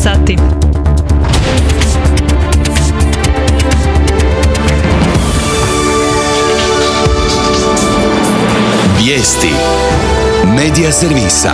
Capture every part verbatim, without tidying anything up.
sati. Vijesti Medija servisa.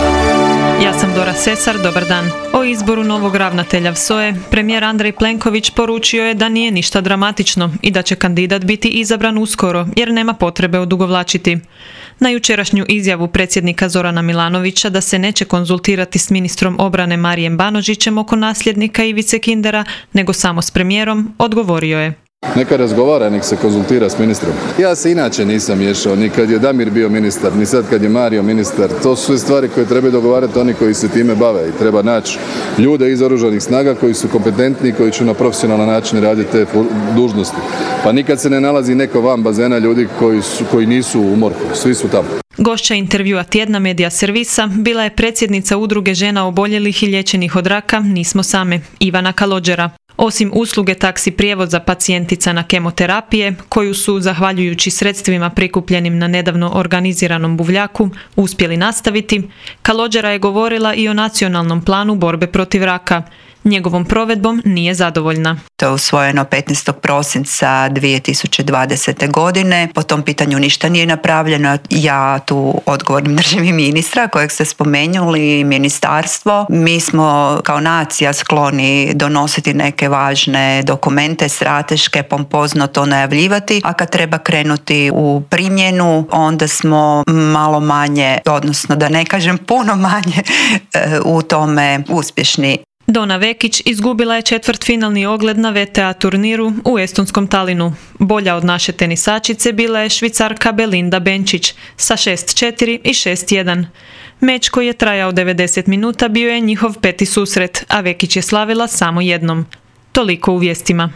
Ja sam Dora Sesar, dobar dan. O izboru novog ravnatelja V S O E premijer Andrej Plenković poručio je da nije ništa dramatično i da će kandidat biti izabran uskoro jer nema potrebe odugovlačiti. Na jučerašnju izjavu predsjednika Zorana Milanovića da se neće konzultirati s ministrom obrane Marijem Banožićem oko nasljednika Ivice Kindera, nego samo s premijerom, odgovorio je: Neka razgovara, nek se konzultira s ministrom. Ja se inače nisam miješao, ni kad je Damir bio ministar, ni sad kad je Mario ministar. To su sve stvari koje trebaju dogovarati oni koji se time bave i treba naći ljude iz oružanih snaga koji su kompetentni i koji će na profesionalan način raditi te dužnosti. Pa nikad se ne nalazi neko van bazena ljudi koji, su, koji nisu u MORH-u, svi su tamo. Gošća intervjua tjedna Medija servisa bila je predsjednica udruge žena oboljelih i liječenih od raka Nismo same, Ivana Kalođera. Osim usluge taksi prijevoza pacijentica na kemoterapije, koju su, zahvaljujući sredstvima prikupljenim na nedavno organiziranom buvljaku, uspjeli nastaviti, Kalođera je govorila i o nacionalnom planu borbe protiv raka. Njegovom provedbom nije zadovoljna. To je usvojeno petnaestog prosinca dvije tisuće dvadesete. godine. Po tom pitanju ništa nije napravljeno. Ja tu odgovornim držim i ministra kojeg ste spomenuli, ministarstvo. Mi smo kao nacija skloni donositi neke važne dokumente, strateške, pompozno to najavljivati, a kad treba krenuti u primjenu, onda smo malo manje, odnosno da ne kažem puno manje, u tome uspješni. Dona Vekić izgubila je četvrtfinalni ogled na V T A turniru u estonskom Talinu. Bolja od naše tenisačice bila je Švicarka Belinda Benčić sa šest četiri i šest jedan. Meč koji je trajao devedeset minuta bio je njihov peti susret, a Vekić je slavila samo jednom. Toliko u vijestima.